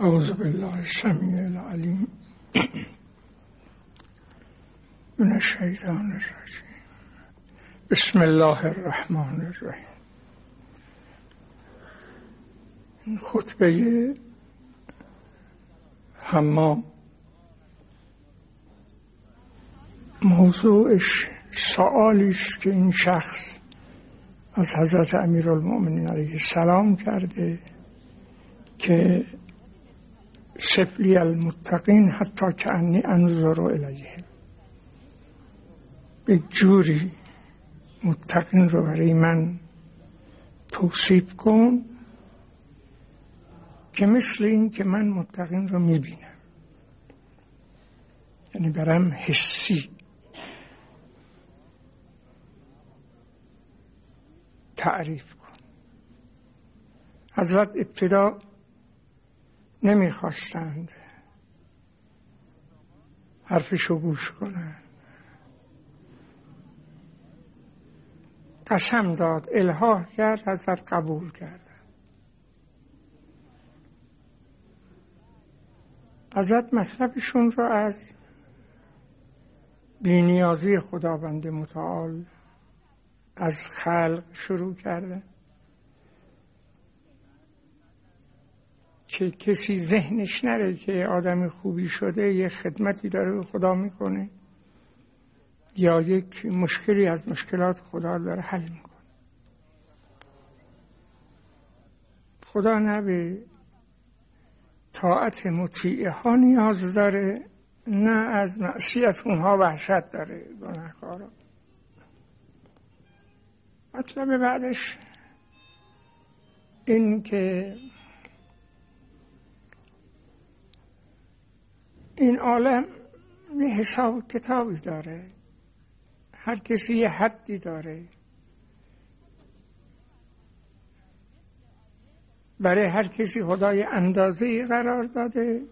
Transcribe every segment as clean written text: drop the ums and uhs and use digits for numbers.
اعوذ بالله السمیع العلیم من الشیطان الرجیم. بسم الله الرحمن الرحیم. این خطبه حمام موضوعش سؤالی است که این شخص از حضرت امیرالمؤمنین علیه السلام کرده که سفلی المتقین حتی کأنی انظر الیهم، به جوری متقین رو برای من توصیف کن که مثل این که من متقین رو میبینم، یعنی برام حسی تعریف کن. حضرت ابتدا نمیخواستند حرفشو گوش کنند، قسم داد، الحاح کرد، حضرت قبول کرد. حضرت مطلبشون رو از بی‌نیازی خداوند متعال از خلق شروع کرده که کسی ذهنش نره که آدم خوبی شده یه خدمتی داره به خدا میکنه یا یک مشکلی از مشکلات خدا داره حل میکنه. خدا نه به طاعت مطیعه ها نیاز داره، نه از معصیت اونها وحشت داره، گناهکارا. مطلب بعدش این که این عالم یه حساب کتابی داره، هر کسی یه حدی داره، برای هر کسی خدای اندازه‌ای قرار داده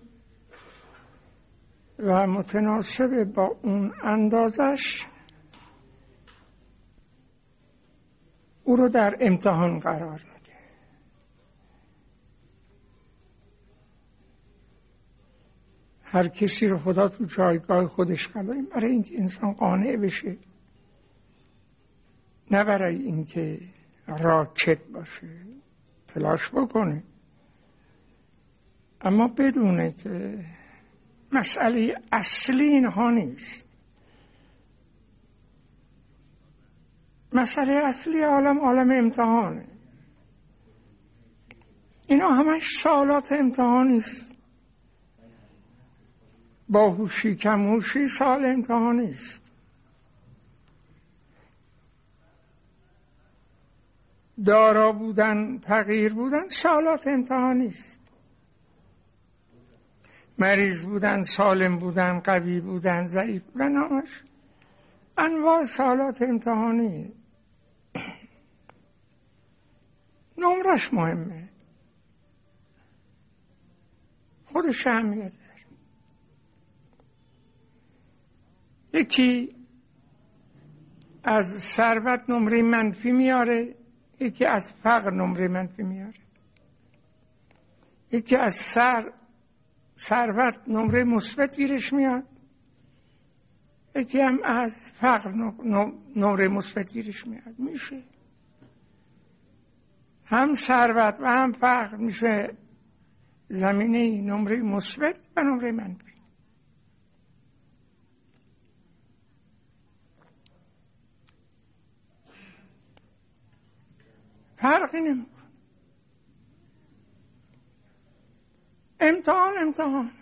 و متناسب با اون اندازش او رو در امتحان قرار میده. هر کسی رو خدا تو جایگاه خودش قرار، برای اینکه انسان قانع بشه، نه برای اینکه راکت باشه، تلاش بکنه، اما بدونه که مسئله اصلی اینها نیست. مسئله اصلی عالم امتحانه. اینا همش سوالات امتحانی است. باهوشی کمهوشی سوال امتحانی است. دارا بودن فقیر بودن سوالات امتحانی است. مریض بودن سالم بودن قوی بودن ضعیف بودن، همش انواع سوالات امتحانی. نمرش مهمه، خودش اهمیت داره. یکی از ثروت نمره منفی میاره، یکی از فقر نمره منفی میاره. یکی از ثروت نمره مثبت گیرش میاد، یکی هم از فقر نمره مثبت گیرش میاد. میشه هم ثروت و هم فقر میشه زمینه نمره مثبت و نمره منفی. فرقی نمیکنه. امتحان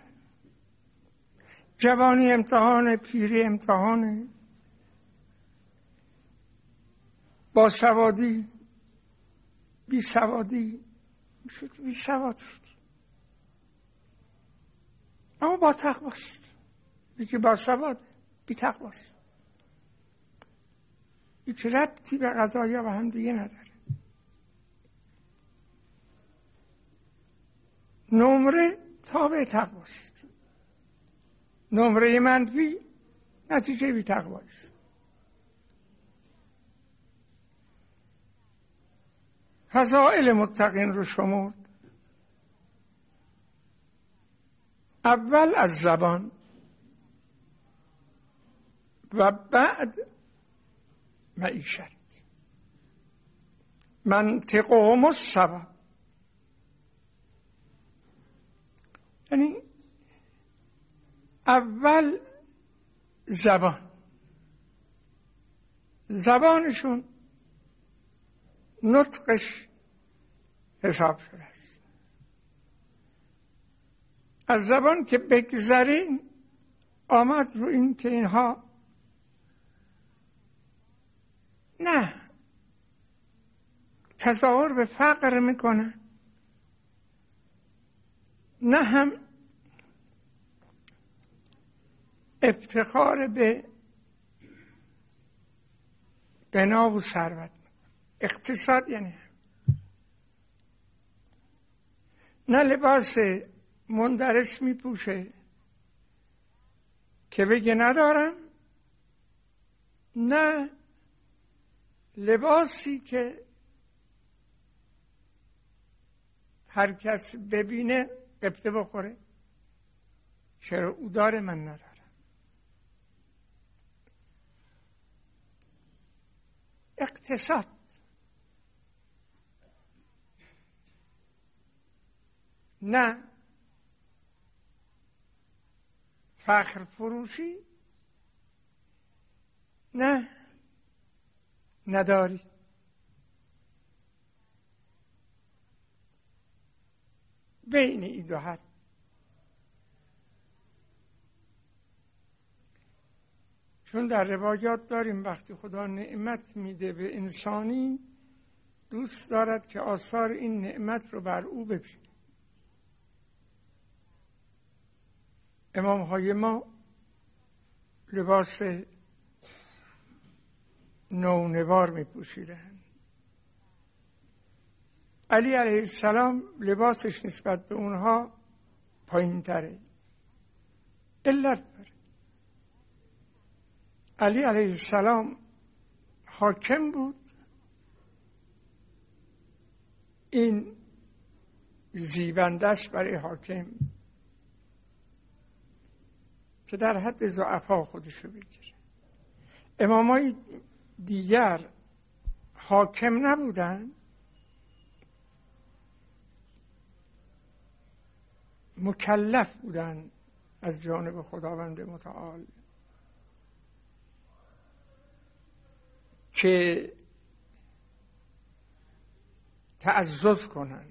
جوانی امتحان، پیری امتحانه، باسوادی بیسوادی بیسواد شد، اما با تقواست. یکی باسواد بی تقواست، هیچ ربطی به قضایا و هم دیگه نداره. نمره تابع تقواست، نمره منفی نتیجه بی تقواست. فضائل متقین رو شمرد، اول از زبان و بعد معیشت. منطقهم السبب، یعنی اول زبانشون نطقش حساب شده است. از زبان که بگذریم آمد رو این که اینها نه تظاهر به فقر میکنن، نه هم افتخار به غنا و ثروت. اقتصاد یعنی نه لباس مندرس میپوشه که بگه ندارم، نه لباسی که هر کس ببینه قبطه بخوره چرا او داره من ندارم. اقتصاد نه فخر فروشی، نه نداری. بین این دو حد. چون در روایات داریم وقتی خدا نعمت میده به انسانی دوست دارد که آثار این نعمت رو بر او ببینه. امام های ما لباس نونوار می پوشیدن. علی علیه السلام لباسش نسبت به اونها پایین تره. علت داره. علی علیه السلام حاکم بود، این زیبنده است برای حاکم که در حد ضعفا خودشو بگیره. امامای دیگر حاکم نبودن، مکلف بودن از جانب خداوند متعال که تعزز کنن.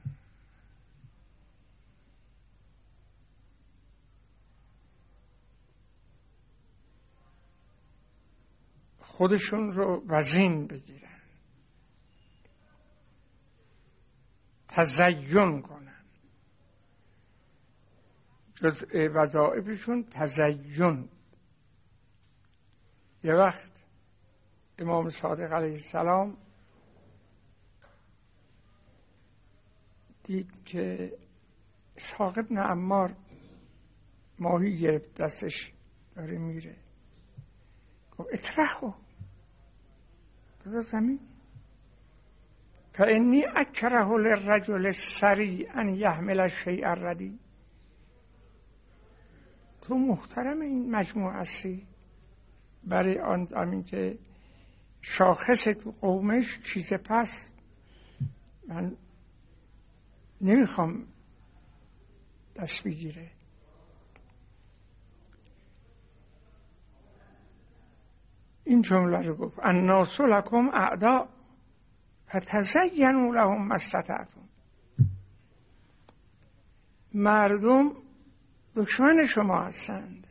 خودشون رو وزین بگیرن، تزین کنن. جزء وظایفشون تزین. یه وقت امام صادق علیه السلام دید که اسحاق ابن عمار ماهی گرفت دستش داره میره، گفت اطرحو بذار زمین، فانی اکره للرجل السریع ان یحمل الشیء الردیء. تو محترم این مجموعه هستی برای آن که شاخص تو قومش چیز پس من نمیخوام دست بگیره. این جمله رو گفت الناس لکم اعداء فتزینوا لهم ما استطعتم. مردم دشمن شما هستند،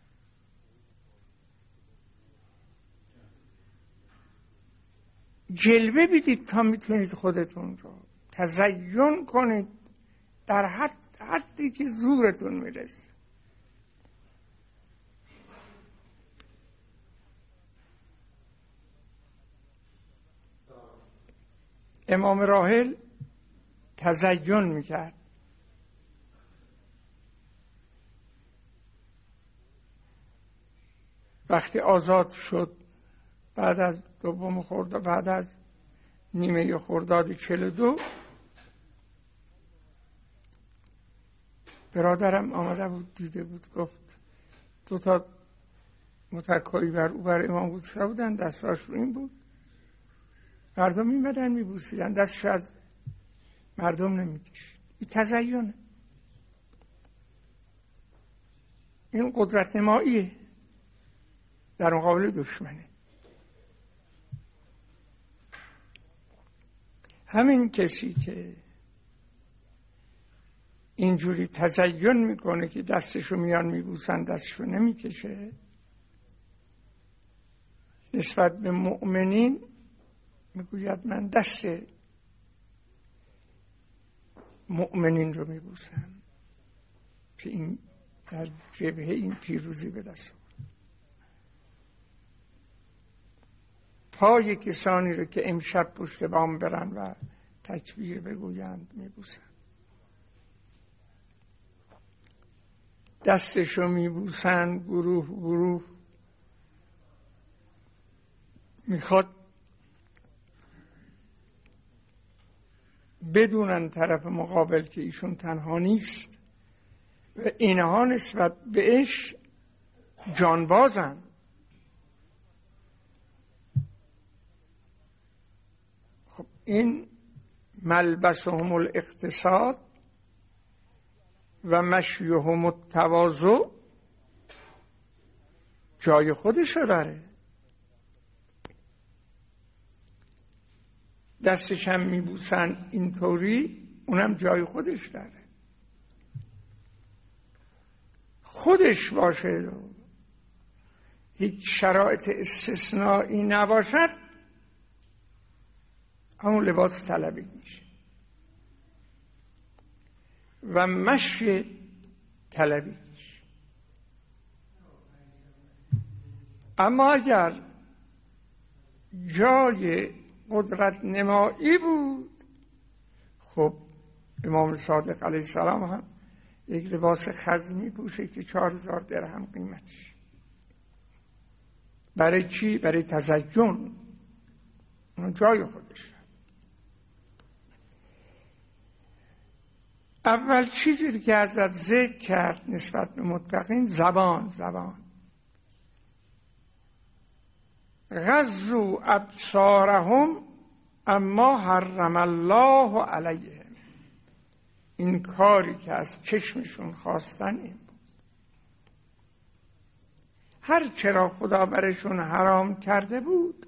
جلوه بدید تا میتونید خودتون رو تزین کنید در حدی که زورتون میرسه. امام راحل تزین میکرد. وقتی آزاد شد بعد از دوم خرداد، بعد از نیمه خرداد 42، برادرم آمده بود دیده بود، گفت 2 تا متکایی بر او بر امام گذاشته بودن، دستاش رو این بود، مردم میمدن میبوسیدن، دستش از مردم نمیکشید. این تزیینه، این قدرت نماییه در مقابل دشمنه. همین کسی که اینجوری تزیین میکنه که دستشو میان میبوسن دستشو نمیکشه، نسبت به مؤمنین میگوید من دست مؤمنین رو میبوسم که این در جبهه این پیروزی به دست آورد. پای کسانی رو که امشب پشت بام برن و تکبیر بگویند میبوسن، دستشو میبوسن گروه گروه. میخواد بدونن طرف مقابل که ایشون تنها نیست و اینها نسبت بهش جانبازن. خب این ملبسهم الاقتصاد و مشیهم التواضع جای خودش رو داره. دستش هم میبوسن اینطوری، اونم جای خودش داره. خودش باشه، هیچ شرایط استثنایی نباشد، همون لباس طلبی میشه و مشی طلبی میشه. اما اگر جای قدرت نمایی بود، خب امام صادق علیه السلام هم یک لباس خزمی پوشه که 4000 درهم قیمتش. برای چی؟ برای تزیین. اون جای خودش. اول چیزی که حضرت ذکر کرد نسبت به متقین زبان. غضوا ابصارهم اما حرم الله علیهم. این کاری که از چشمشون خواستن این بود، هر چرا خدا برشون حرام کرده بود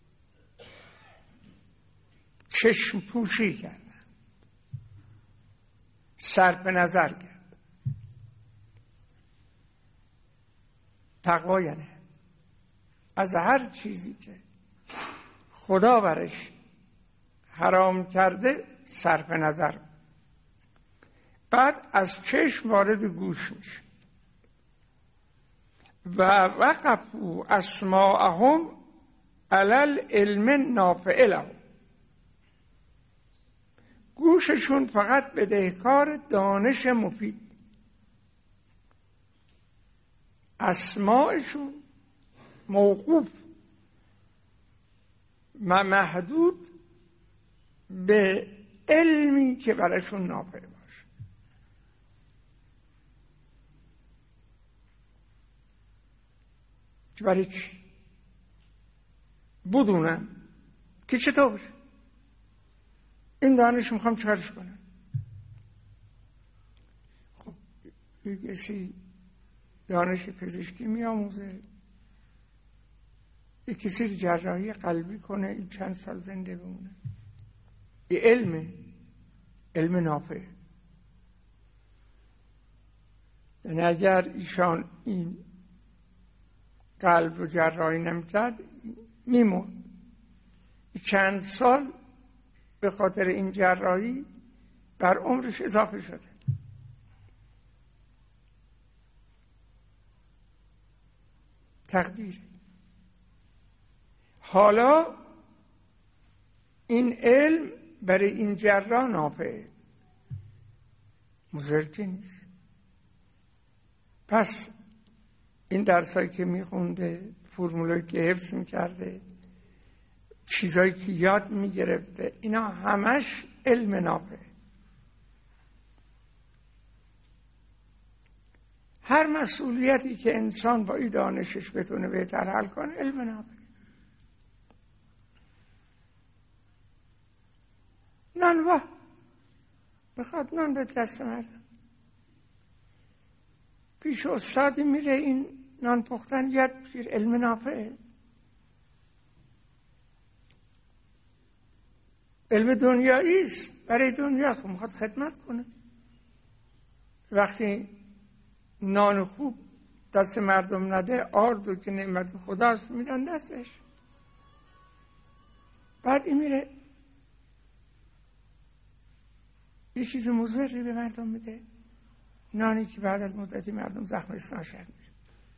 چشم پوشی کردن، صرف نظر کرد. تقوا یعنی از هر چیزی که خدا برش حرام کرده صرف نظر. بعد از چشم وارد گوش میشه. و وقفوا اسماعهم علی العلم نافع لهم. گوششون فقط بدهکار دانش مفید. اسماعشون موقوف و محدود به علمی که براشون نافع باشه. برای چی؟ بدونم که چطور باشه. این دانش میخوام چکارش کنم. خب کسی دانش پزشکی میآموزه، یک کسی جراحی قلبی کنه، این چند سال زنده بمونه. این علم نافع. یعنی اگر ایشان این قلب رو جراحی نمی‌کرد میمرد. چند سال به خاطر این جراحی بر عمرش اضافه شده. تقدیر. حالا این علم برای این جراح نافعه، مضر نیست. پس این درسایی که میخونده، فرمولایی که حفظ میکرده، چیزایی که یاد میگرفته، اینا همش علم نافعه. هر مسئولیتی که انسان با این دانشش بتونه بهتر حل کنه علم نافع. نان بخواد نان به دست مردم، پیش استادی میره این نان پختن یاد بگیر، علم نافعه. علم دنیایی است، برای دنیاست، میخواد خدمت کنه. وقتی نان خوب دست مردم نده، آردو که نعمت خداست میدن دستش. بعد این میره یه چیز مضری به مردم میده، نانی که بعد از مدتی مردم زخم استنشق میشه.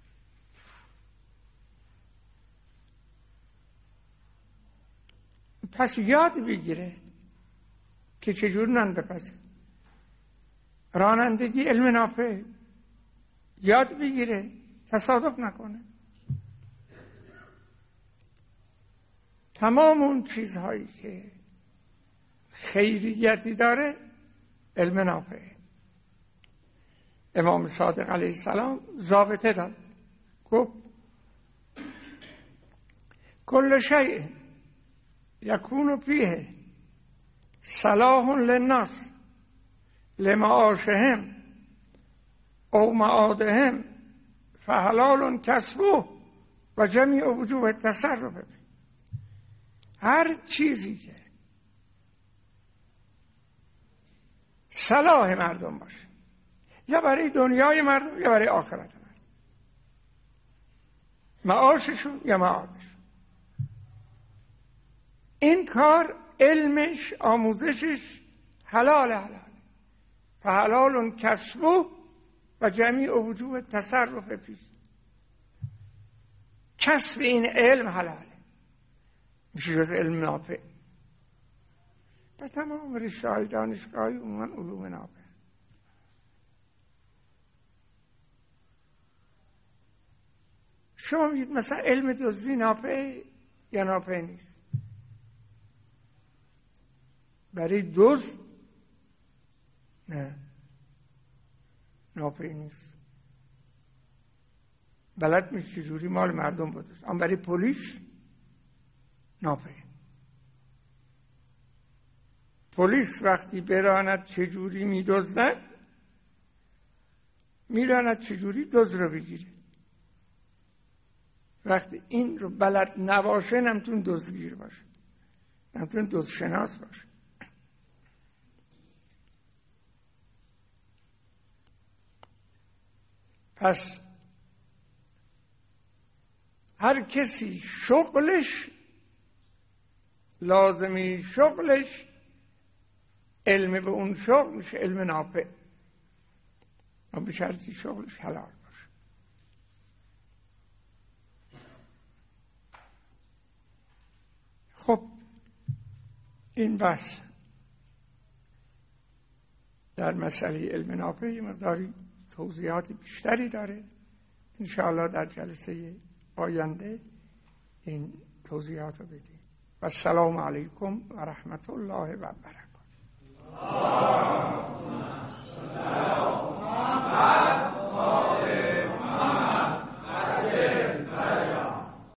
پس یاد بگیره که چجور نان بپزه. رانندگی علم نافع، یاد بگیره، تصادف نکنه. تمام اون چیزهایی که خیریتی داره علم نافع. امام صادق علیه السلام ضابطه داد، گفت کل شیء یکون فیه صلاح للناس لمعاشهم او معادهم فحلال کسبه و جمیع وجوه التصرف فیه. هر چیزی که صلاح مردم باشه، یا برای دنیای مردم یا برای آخرت مردم، معاششون یا معادشون، این کار علمش آموزشش حلال فحلال کسبه و جمیع وجوه تصرف فیه. کسب این علم حلاله، میشه جز علم نافع. و تمام رشته‌های دانشگاهی عموما علوم نافع. شما میگید مثلا علم دزدی نافع یا نافع نیست؟ برای دزد نه، نافع نیست. بلد میشه چجوری مال مردم بدزد. اما برای پلیس نافع. پلیس وقتی براند چجوری میدزدن، میراند چجوری دزد رو بگیره. وقتی این رو بلد نباشه نمیتون دزدگیر باشه، نمیتون دزدشناس باشه. پس هر کسی شغلش، لازمی شغلش علم به اون شغل میشه علم نافع، اما به شرطی شغلش حلال باشه. خب این بحث در مسئله علم نافع مقداری توضیحات بیشتری داره. انشاءالله در جلسه آینده این توضیحات رو بدیم. و السلام علیکم و رحمت الله و برکاته.